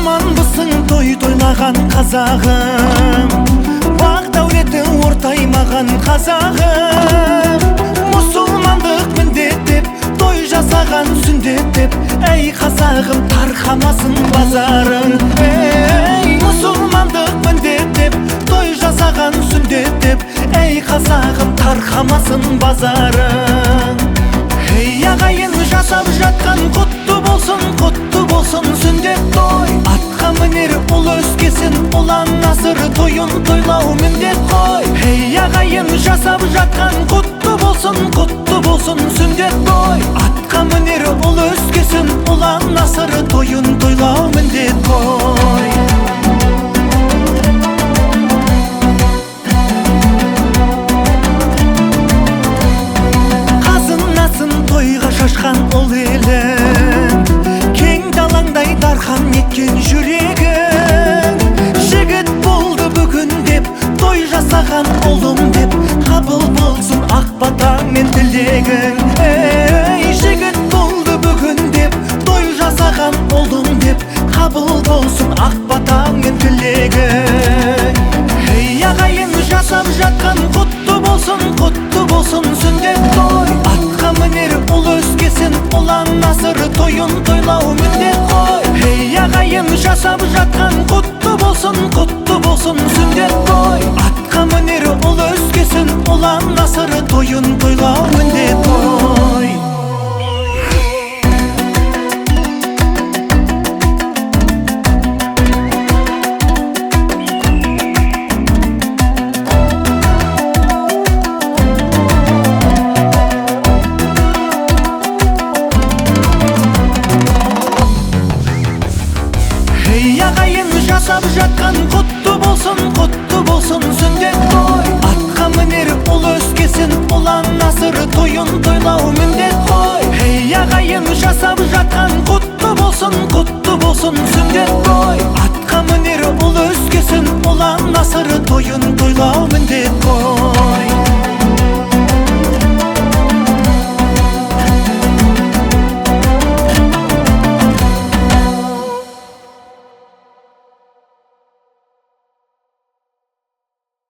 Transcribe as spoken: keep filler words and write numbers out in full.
аманбысың той тойлаған қазағым, бақ дәулеті ортаймаған қазағым. Мұсылмандық міндет деп той жасаған сүндет деп, әй қазағым тарқамасын базарың. Ей, мұсылмандық міндет деп той жасаған сүндет деп, әй қазағым тарқамасын базарың. Ей ағайын жасап жатқан құтты болсын, құтты болсын сүндет той. Атқа мінер ұл өскесін, ұлан асыр тойын тойлау міндет қой. Ей ағайын жасап жатқан құтты болсын, құтты болсын сүндет той. Атқа мінер ұл өскесін, ұлан асыр тойын тойлау міндет қой. Тойға шашқан ұл елің, кең далаңдай дархан еткен жүрегің. Жігіт болды бүгін деп той жасаған ұлым деп, қабыл болсын ақ батаң мен тілегің. Ей, жігіт болды бүгін деп той жасаған ұлым деп, қабыл болсын ақ батаң мен тілегің. Ей ағайын жасап жатқан құтты болсын, құтты болсын сүндет той. Атқа мінер ұл өскесін, ұлан асыр тойын тойлау міндет қой. Ей ағайын жасап жатқан құтты болсын, құтты болсын сүндет той. Атқа мінер ұл өскесін, ұлан асыр тойын тойлау міндет қой. Ей ағайын жасап жатқан құтты болсын, құтты болсын сүндет той. Атқа мінер ұл өскесін, ұлан асыр тойын тойлау міндет қой. Ей ағайын жасап жатқан құтты болсын, құтты болсын сүндет той. Атқа мінер ұл өскесін, ұлан асыр тойын тойлау міндет